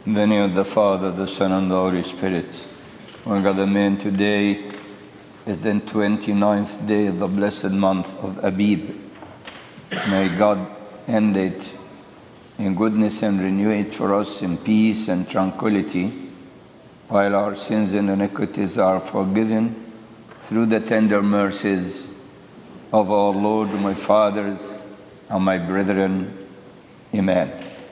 In the name of the Father, the Son, and the Holy Spirit. One God, Amen. Today is the 29th day of the blessed month of Abib. May God end it in goodness and renew it for us in peace and tranquility, while our sins and iniquities are forgiven through the tender mercies of our Lord, my fathers, and my brethren. Amen.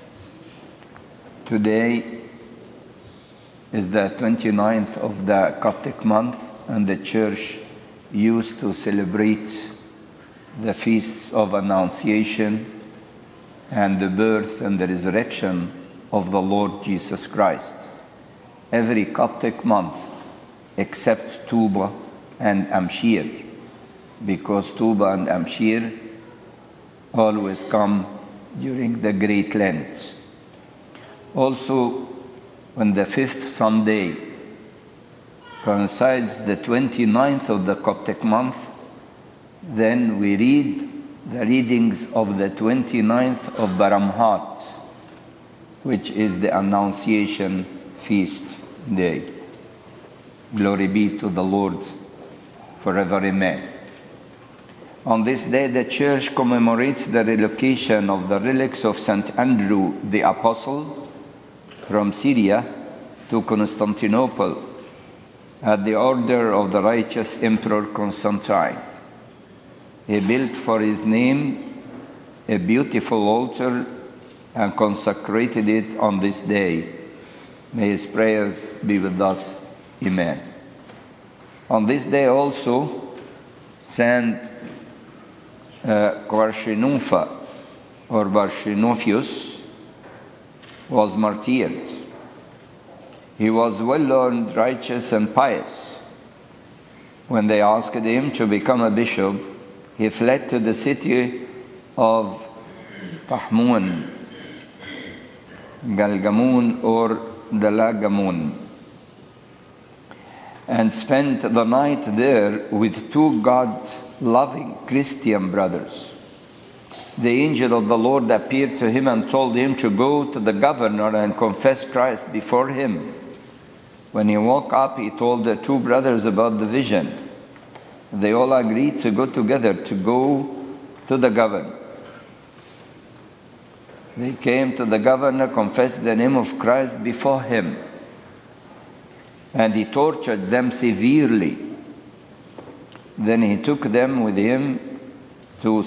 Today is the 29th of the Coptic month, and the Church used to celebrate the feasts of Annunciation and the birth and the resurrection of the Lord Jesus Christ. Every Coptic month except Tuba and Amshir, because Tuba and Amshir always come during the Great Lent. Also, when the fifth Sunday coincides the 29th of the Coptic month, then we read the readings of the 29th of Baramhat, which is the Annunciation Feast Day. Glory be to the Lord forever. Amen. On this day, the Church commemorates the relocation of the relics of St. Andrew the Apostle from Syria to Constantinople at the order of the righteous Emperor Constantine. He built for his name a beautiful altar and consecrated it on this day. May his prayers be with us. Amen. On this day also, Saint Quarshenofa or Barshenofius was martyred. He was well-learned, righteous, and pious. When they asked him to become a bishop, he fled to the city of Tahmun, Galgamun, or Dalagamun, and spent the night there with two God-loving Christian brothers. The angel of the Lord appeared to him and told him to go to the governor and confess Christ before him. When he woke up, he told the two brothers about the vision. They all agreed to go together to go to the governor. They came to the governor, confessed the name of Christ before him, and he tortured them severely. Then he took them with him to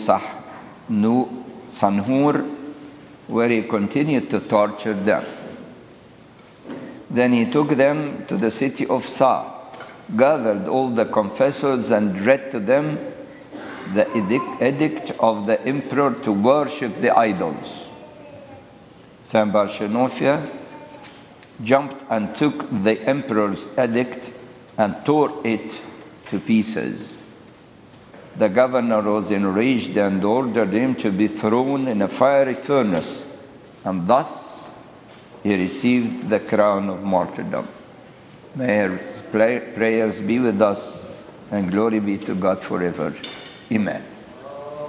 Sanhur, where he continued to torture them. Then he took them to the city of Sa, gathered all the confessors, and read to them the edict of the emperor to worship the idols. Saint Barshenophia jumped and took the emperor's edict and tore it to pieces. The governor was enraged and ordered him to be thrown in a fiery furnace, and thus he received the crown of martyrdom. May his prayers be with us, and glory be to God forever. Amen.